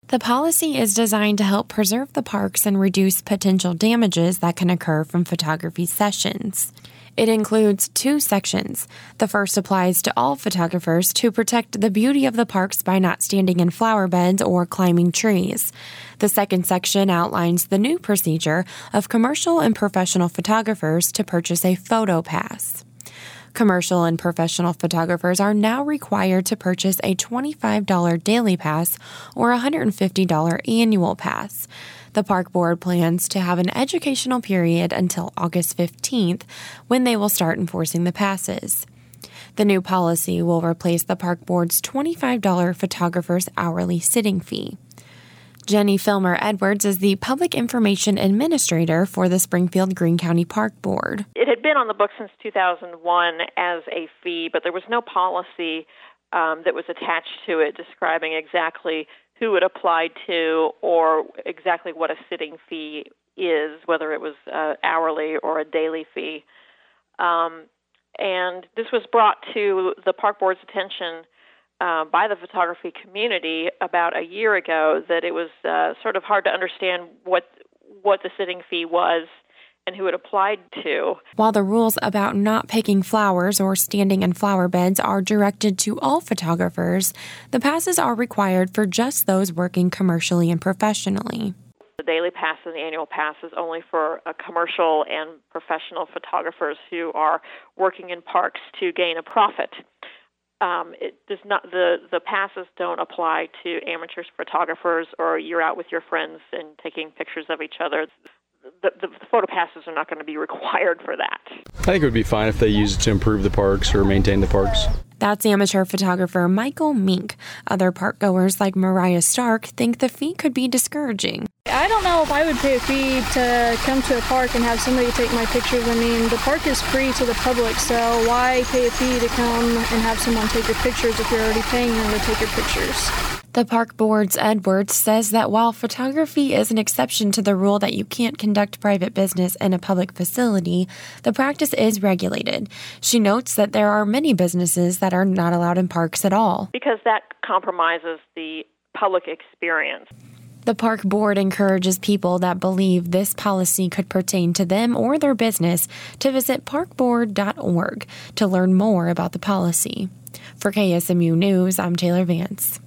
The policy is designed to help preserve the parks and reduce potential damages that can occur from photography sessions. It includes 2 sections. The first applies to all photographers to protect the beauty of the parks by not standing in flower beds or climbing trees. The second section outlines the new procedure of commercial and professional photographers to purchase a photo pass. Commercial and professional photographers are now required to purchase a $25 daily pass or $150 annual pass. The park board plans to have an educational period until August 15th, when they will start enforcing the passes. The new policy will replace the park board's $25 photographer's hourly sitting fee. Jenny Filmer Edwards is the Public Information Administrator for the Springfield Greene County Park Board. It had been on the books since 2001 as a fee, but there was no policy that was attached to it describing exactly who it applied to or exactly what a sitting fee is, whether it was hourly or a daily fee. And this was brought to the Park Board's attention by the photography community about a year ago, that it was sort of hard to understand what the sitting fee was and who it applied to. While the rules about not picking flowers or standing in flower beds are directed to all photographers, the passes are required for just those working commercially and professionally. The daily pass and the annual pass is only for commercial and professional photographers who are working in parks to gain a profit. It does not. The passes don't apply to amateur photographers or you're out with your friends and taking pictures of each other. The photo passes are not going to be required for that. I think it would be fine if they use it to improve the parks or maintain the parks. That's amateur photographer Michael Mink. Other park goers like Mariah Stark think the fee could be discouraging. I don't know if I would pay a fee to come to a park and have somebody take my pictures. I mean, the park is free to the public, so why pay a fee to come and have someone take your pictures if you're already paying them to take your pictures? The Park Board's Edwards says that while photography is an exception to the rule that you can't conduct private business in a public facility, the practice is regulated. She notes that there are many businesses that are not allowed in parks at all, because that compromises the public experience. The Park Board encourages people that believe this policy could pertain to them or their business to visit parkboard.org to learn more about the policy. For KSMU News, I'm Taylor Vance.